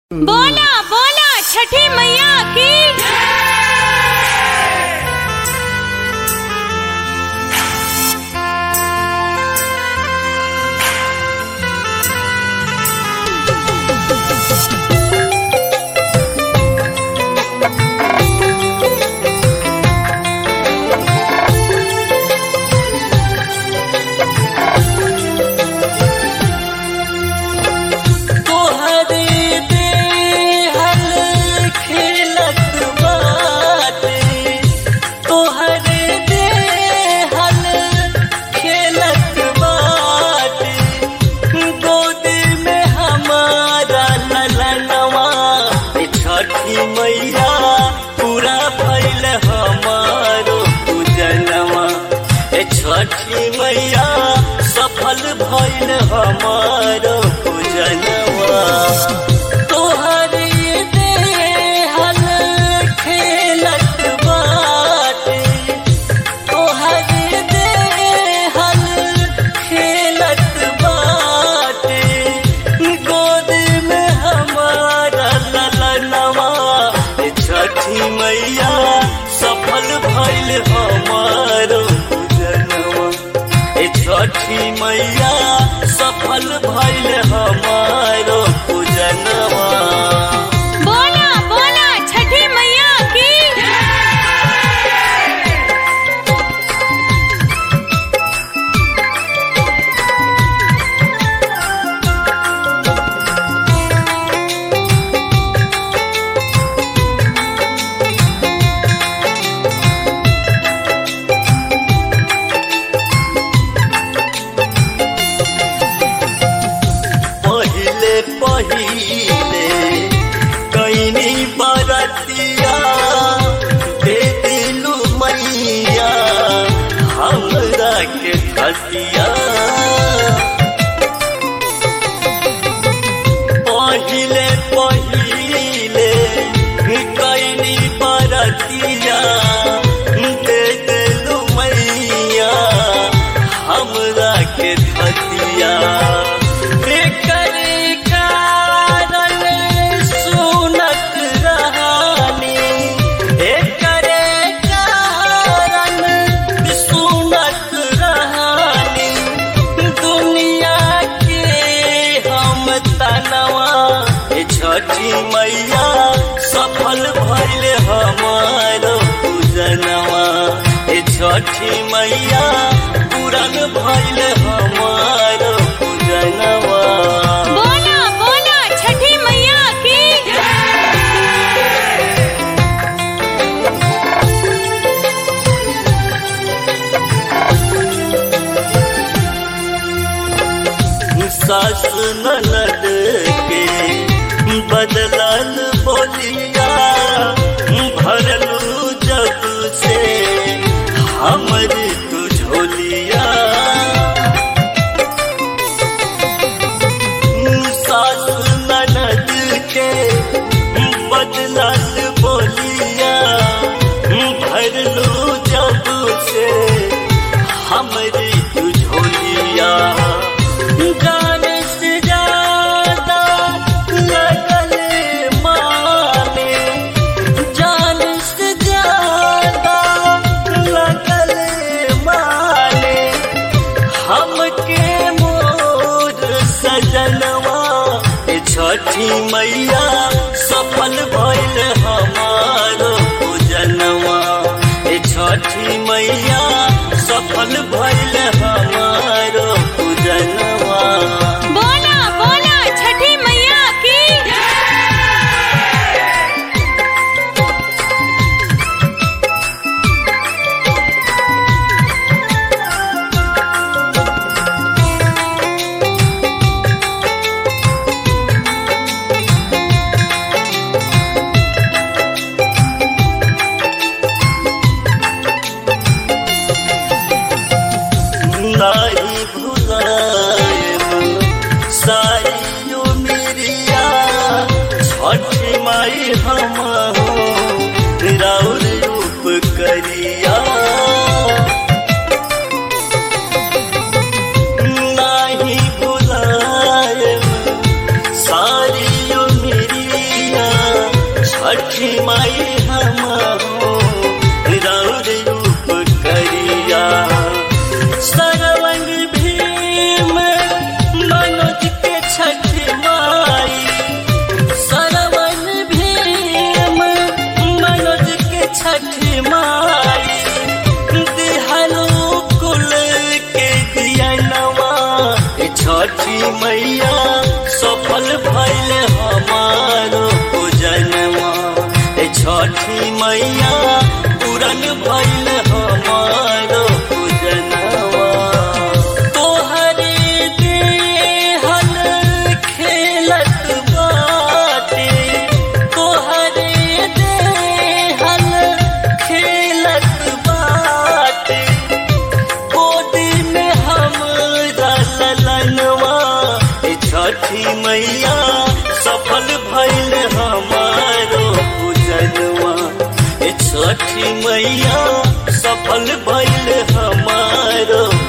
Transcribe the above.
बोला बोला छठी मैया की मैया पूरा भइल हमारो पूजनवा। छठी मैया सफल भइल हमारो पूजनवा। तोहरे देहल खेलत बाटे, तोहरे देहल खेलत बाटे, गोद में हमारा ललनवा। छठी मैया सफल भइल हमारो पूजनवा। छठी मैया सफल भइल हमारो पूजनवा। बोला बोला छठी मैया की पहिले कैनी बरतिया दे दिलू मैया हमरा के खतिया। पहिले पहिले कैनी बरतिया दे दिलू मैया हमरा के खतिया। छठी मैया सफल भइल हमारो पूजनवा। छठी मैया पूरन भइल हमारो पूजनवा। बोला बोला छठी मैया की सास ननद के बदलल बोलिया भरलू जब से हमर तू झोलिया। सास ननद के बदलल बोलिया भरलू जब से हमर तू झोलिया। छठी मैया सफल भइल हमारो पूजनवा। छठी मैया सफल भइल हमारो पूजनवा। बोला बोला छठी मैया की नाही भुलाएब साइयो मेरिया। छठी माई हमहु राउर उपकरिया। नाही भुलाएब सारियो मेरिया। छठी माई हमारो राउर रूप करिया। सरवंग भीम मनोज के छठी माई, सरवंग भीम मनोज के छठी माई, दिहलो कुल के दियनवा छठी मैया सफल भइल हमारो पूजनवा। छठी मैया पूरन भइल हमारो पूजनवा। तोहरे देहल खेलत बाटे, तोहरे देहल खेलत बाटे, गोदी में हमरा ललनवा। छठी मैया सफल भइल हमारो पूजनवा। छठी मैया सफल भइल हमारो